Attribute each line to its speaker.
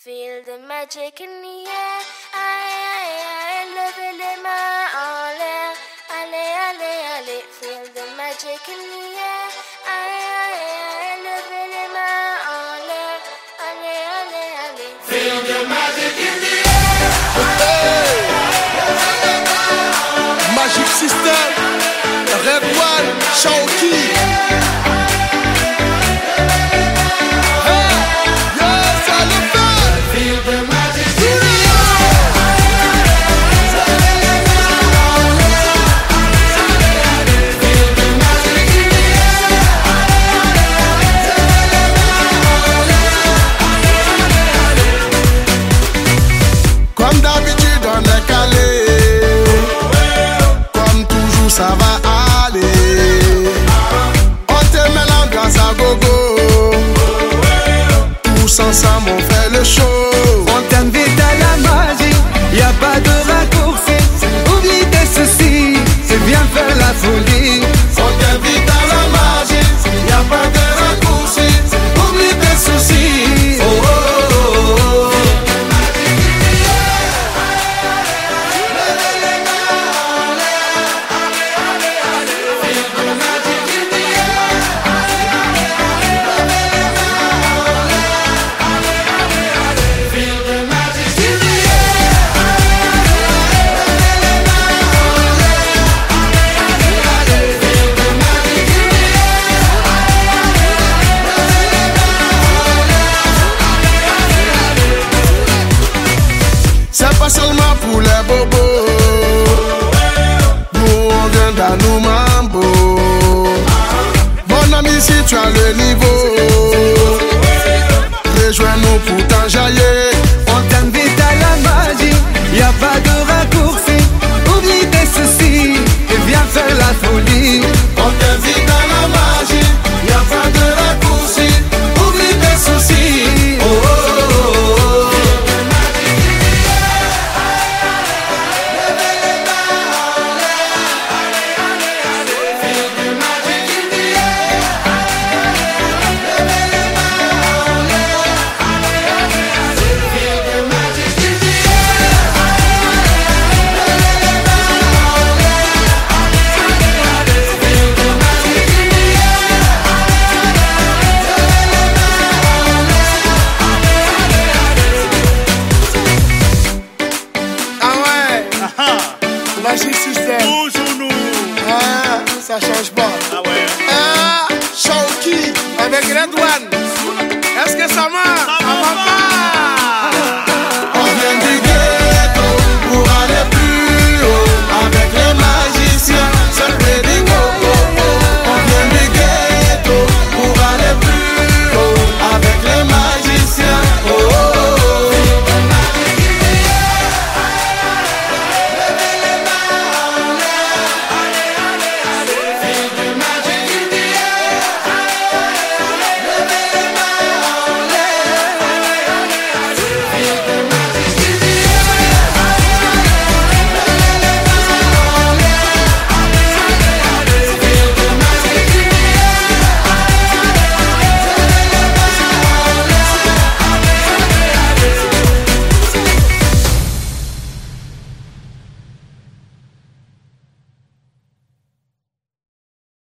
Speaker 1: Feel the magic in the air. Aïe, levez les mains en l'air. Allez, allez, allez. Feel the magic in the air. Aïe, levez les mains en l'air. Allez, allez, allez.
Speaker 2: Feel the magic in the air.
Speaker 3: Magic System, Red One, Shawky. Comme d'habitude on est calé, comme toujours ça va aller. On te met l'ambiance à gogo, tous ensemble on fait le show.
Speaker 4: On t'invite à la magie, y a pas de raccourci. Oublie tes soucis, c'est bien faire la folie.
Speaker 3: On t'invite à la magie, y a pas de raccourci. Oublie tes soucis. Oh, oh, oh, oh. C'est pas seulement pour les bobos, nous on vient d'Anou Mambo. Mon ami, si tu as le niveau, rejoins-nous pour t'enjailler.
Speaker 4: On t'invite à la magie, y a pas de raccourci. Oublie tes soucis, et viens faire la folie.
Speaker 3: On t'invite à la magie, y a pas de raccourci. Oublie tes soucis. Oh, oh, oh, oh. Magic System.
Speaker 2: Toujours nous.
Speaker 3: Ah, ça change pas.
Speaker 2: Ah ouais.
Speaker 3: Ah, Shawky avec Red One. Est-ce que ça marche?